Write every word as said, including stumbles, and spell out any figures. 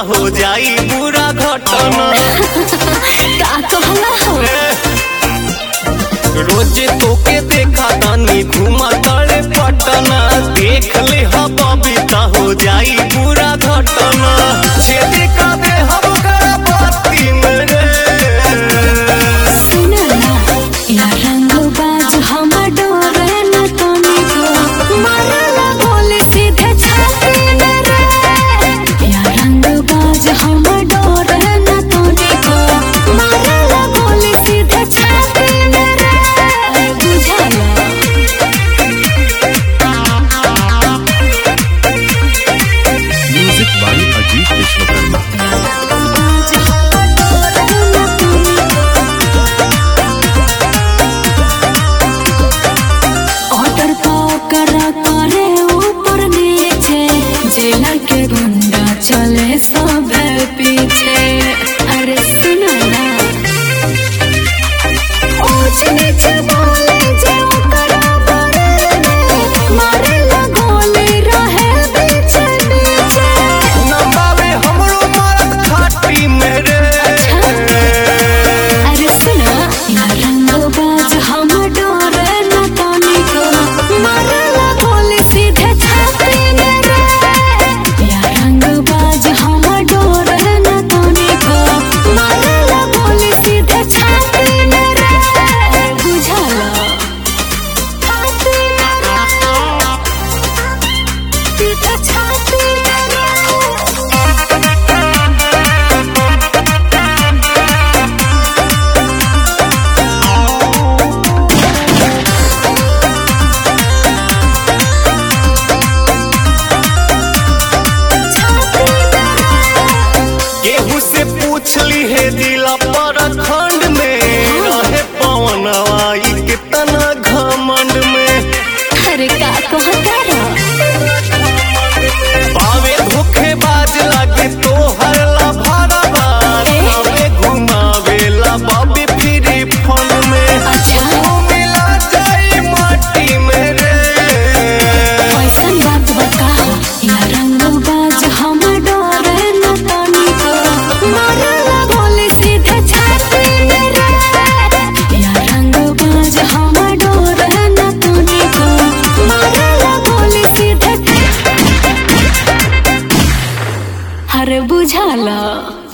हो जाई बुरा घटना। का कहला हो? रोजे तोके देखा तानी घुमा तड़े पटना, देख ले बबीता हो जाई बुरा घटना। छेदी का दे हम करा बाती मेरे सुना ना या रंगबाज हम डोरे न तनिको, मारला गोली सीधे छाती में रे। या रंगबाज हम डोरे न तनिको, मारला गोली सीधे छाती में रे। बुझाला music by Ajeet Vishwakarma. Order करा करे ऊपर नीचे, जेलर के गुंडा चले सब पीछे। अरे सुना ना ऊंच नीचे बोले जे ओकरा बारे में, मारे ला गोली रहे बीचे बीचे। नंबावे हमरो मारत खाटी मेरे। अरे सुना या रंगबाज हम डोरे न तनिको, मारला गोली सीधे छाती में रे। या रंगबाज हम डोरे न तनिको, मारला गोली सीधे छाती में रे। बुझाला छाती में रे, सीधे छाती में रे। केहू से पूछली है दिला पर खंड में, रहे पवन आई कितना घमंड में। अरे का कहता रहा? पावे धोखेबाज लागे तो हरला भरवा, हमें घुमावेला बाबी फ्री फन में। अच्छा। वो मिला जाई माटी में रे। कैसन बात बता या रंगबाज हम डोरे न तनिको, मारला गोली सीधे छाती में रे। या रंगबाज हम डोरे न तनिको, मारला गोली सीधे। अरे बुझाला